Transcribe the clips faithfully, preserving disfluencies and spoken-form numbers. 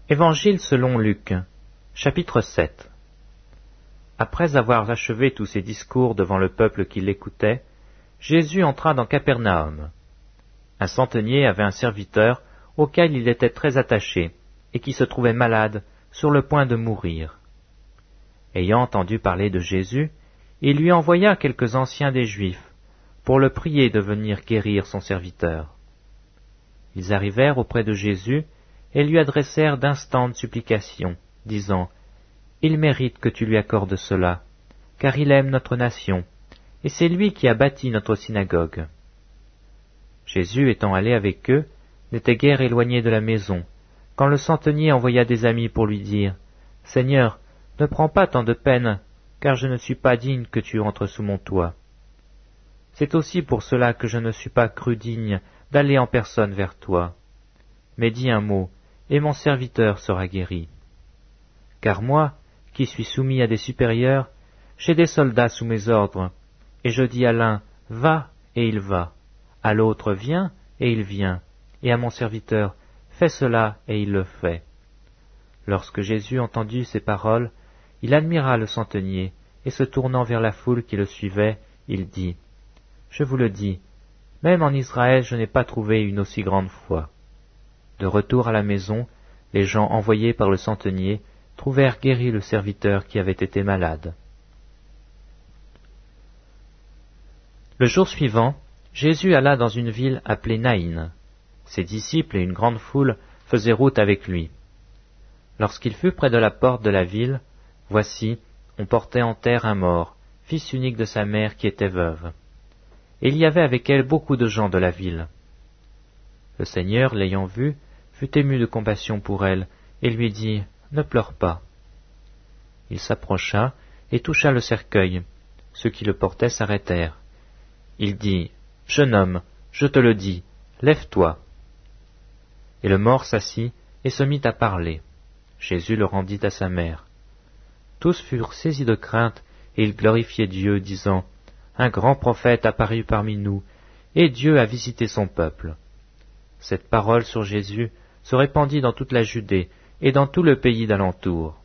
Évangile selon Luc, chapitre sept. Après avoir achevé tous ses discours devant le peuple qui l'écoutait, Jésus entra dans Capernaum. Un centenier avait un serviteur auquel il était très attaché et qui se trouvait malade, sur le point de mourir. Ayant entendu parler de Jésus, il lui envoya quelques anciens des Juifs pour le prier de venir guérir son serviteur. Ils arrivèrent auprès de Jésus et lui adressèrent d'instantes supplications, disant « Il mérite que tu lui accordes cela, car il aime notre nation, et c'est lui qui a bâti notre synagogue. » Jésus, étant allé avec eux, n'était guère éloigné de la maison, quand le centenier envoya des amis pour lui dire « Seigneur, ne prends pas tant de peine, car je ne suis pas digne que tu entres sous mon toit. C'est aussi pour cela que je ne suis pas cru digne d'aller en personne vers toi. Mais dis un mot, et mon serviteur sera guéri. Car moi, qui suis soumis à des supérieurs, j'ai des soldats sous mes ordres, et je dis à l'un, va, et il va, à l'autre, viens, et il vient, et à mon serviteur, fais cela, et il le fait. Lorsque Jésus entendit ces paroles, il admira le centenier, et se tournant vers la foule qui le suivait, il dit, je vous le dis, même en Israël je n'ai pas trouvé une aussi grande foi. De retour à la maison, les gens envoyés par le centenier trouvèrent guéri le serviteur qui avait été malade. Le jour suivant, Jésus alla dans une ville appelée Naïn. Ses disciples et une grande foule faisaient route avec lui. Lorsqu'il fut près de la porte de la ville, voici, on portait en terre un mort, fils unique de sa mère qui était veuve. Et il y avait avec elle beaucoup de gens de la ville. Le Seigneur, l'ayant vue, fut ému de compassion pour elle, et lui dit, « Ne pleure pas. » Il s'approcha et toucha le cercueil. Ceux qui le portaient s'arrêtèrent. Il dit, « Jeune homme, je te le dis, lève-toi. » Et le mort s'assit et se mit à parler. Jésus le rendit à sa mère. Tous furent saisis de crainte, et ils glorifiaient Dieu, disant, « Un grand prophète apparut parmi nous, et Dieu a visité son peuple. » Cette parole sur Jésus se répandit dans toute la Judée et dans tout le pays d'alentour.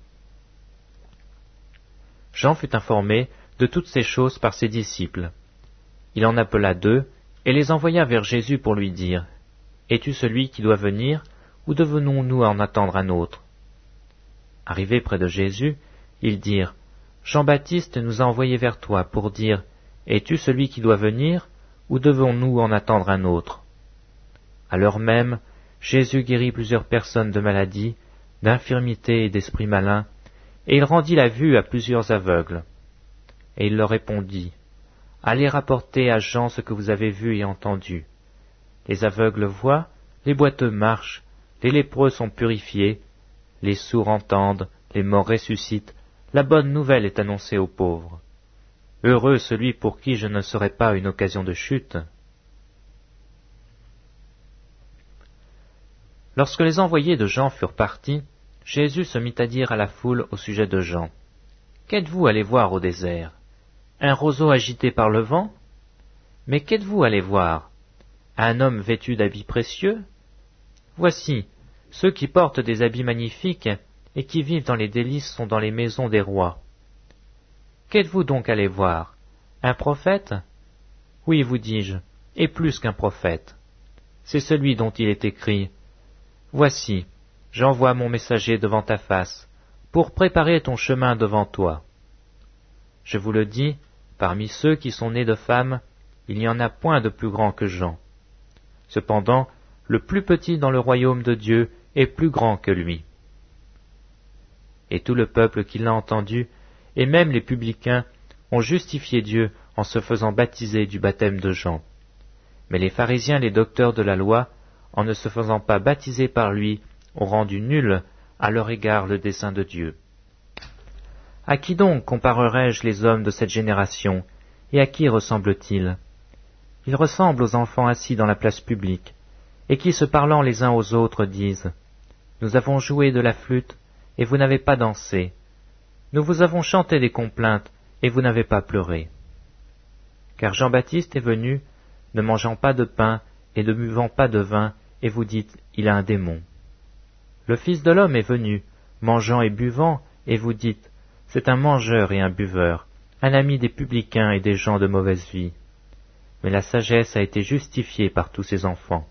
Jean fut informé de toutes ces choses par ses disciples. Il en appela deux et les envoya vers Jésus pour lui dire, « Es-tu celui qui doit venir, ou devons-nous en attendre un autre ?» Arrivés près de Jésus, ils dirent, « Jean-Baptiste nous a envoyés vers toi pour dire, « Es-tu celui qui doit venir, ou devons-nous en attendre un autre ?» À l'heure même, Jésus guérit plusieurs personnes de maladies, d'infirmités et d'esprits malins, et il rendit la vue à plusieurs aveugles. Et il leur répondit, « Allez rapporter à Jean ce que vous avez vu et entendu. Les aveugles voient, les boiteux marchent, les lépreux sont purifiés, les sourds entendent, les morts ressuscitent, la bonne nouvelle est annoncée aux pauvres. Heureux celui pour qui je ne serai pas une occasion de chute. » Lorsque les envoyés de Jean furent partis, Jésus se mit à dire à la foule au sujet de Jean, « Qu'êtes-vous allé voir au désert? Un roseau agité par le vent? Mais qu'êtes-vous allé voir? Un homme vêtu d'habits précieux? Voici, ceux qui portent des habits magnifiques et qui vivent dans les délices sont dans les maisons des rois. Qu'êtes-vous donc allé voir? Un prophète? Oui, vous dis-je, et plus qu'un prophète. C'est celui dont il est écrit, « Voici, j'envoie mon messager devant ta face, pour préparer ton chemin devant toi. » Je vous le dis, parmi ceux qui sont nés de femmes, il n'y en a point de plus grand que Jean. Cependant, le plus petit dans le royaume de Dieu est plus grand que lui. Et tout le peuple qui l'a entendu, et même les publicains, ont justifié Dieu en se faisant baptiser du baptême de Jean. Mais les pharisiens, les docteurs de la loi, en ne se faisant pas baptiser par lui, ont rendu nul à leur égard le dessein de Dieu. À qui donc comparerai-je les hommes de cette génération, et à qui ressemblent-ils? Ils ressemblent aux enfants assis dans la place publique, et qui, se parlant les uns aux autres, disent « Nous avons joué de la flûte, et vous n'avez pas dansé. Nous vous avons chanté des complaintes, et vous n'avez pas pleuré. » Car Jean-Baptiste est venu, ne mangeant pas de pain et ne buvant pas de vin, et vous dites, il a un démon. Le Fils de l'homme est venu, mangeant et buvant, et vous dites, c'est un mangeur et un buveur, un ami des publicains et des gens de mauvaise vie. Mais la sagesse a été justifiée par tous ses enfants.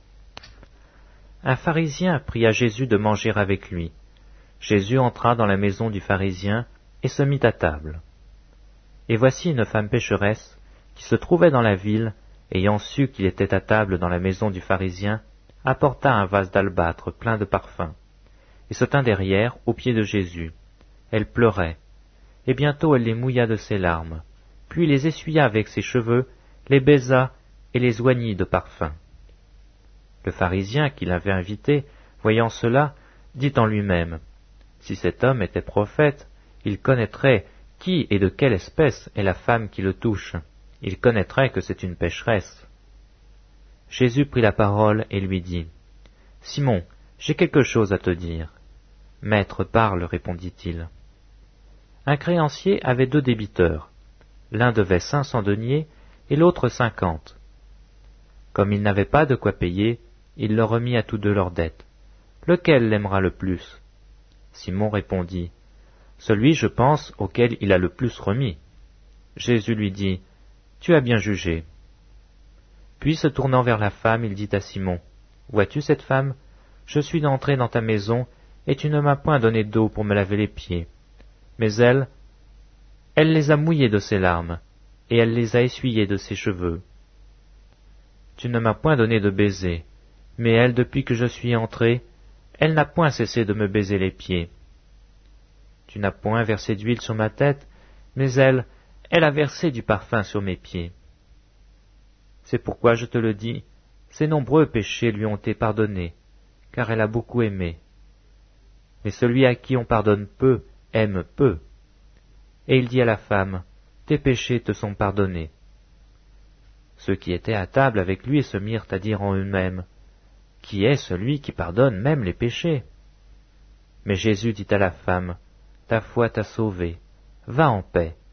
Un pharisien pria Jésus de manger avec lui. Jésus entra dans la maison du pharisien et se mit à table. Et voici une femme pécheresse, qui se trouvait dans la ville, ayant su qu'il était à table dans la maison du pharisien, apporta un vase d'albâtre plein de parfums, et se tint derrière, aux pieds de Jésus. Elle pleurait, et bientôt elle les mouilla de ses larmes, puis les essuya avec ses cheveux, les baisa et les oignit de parfum. Le pharisien qui l'avait invité, voyant cela, dit en lui-même, « Si cet homme était prophète, il connaîtrait qui et de quelle espèce est la femme qui le touche. Il connaîtrait que c'est une pécheresse. » Jésus prit la parole et lui dit, « Simon, j'ai quelque chose à te dire. »« Maître, parle, répondit-il. » Un créancier avait deux débiteurs. L'un devait cinq cents deniers et l'autre cinquante. Comme il n'avait pas de quoi payer, il leur remit à tous deux leurs dettes. Lequel l'aimera le plus? Simon répondit, « Celui, je pense, auquel il a le plus remis. » Jésus lui dit, « Tu as bien jugé. » Puis se tournant vers la femme, il dit à Simon, « Vois-tu cette femme? Je suis entré dans ta maison, et tu ne m'as point donné d'eau pour me laver les pieds. Mais elle, elle les a mouillés de ses larmes, et elle les a essuyés de ses cheveux. Tu ne m'as point donné de baiser, mais elle, depuis que je suis entré, elle n'a point cessé de me baiser les pieds. Tu n'as point versé d'huile sur ma tête, mais elle, elle a versé du parfum sur mes pieds. C'est pourquoi je te le dis, ses nombreux péchés lui ont été pardonnés, car elle a beaucoup aimé. Mais celui à qui on pardonne peu, aime peu. Et il dit à la femme, tes péchés te sont pardonnés. Ceux qui étaient à table avec lui se mirent à dire en eux-mêmes, qui est celui qui pardonne même les péchés? Mais Jésus dit à la femme, ta foi t'a sauvée, va en paix,